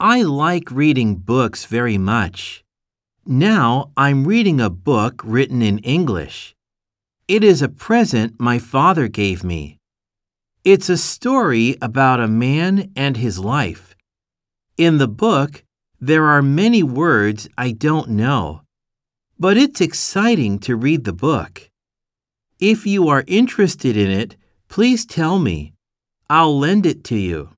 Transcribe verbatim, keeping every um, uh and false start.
I like reading books very much. Now I'm reading a book written in English. It is a present my father gave me. It's a story about a man and his life. In the book, there are many words I don't know, but it's exciting to read the book. If you are interested in it, please tell me. I'll lend it to you.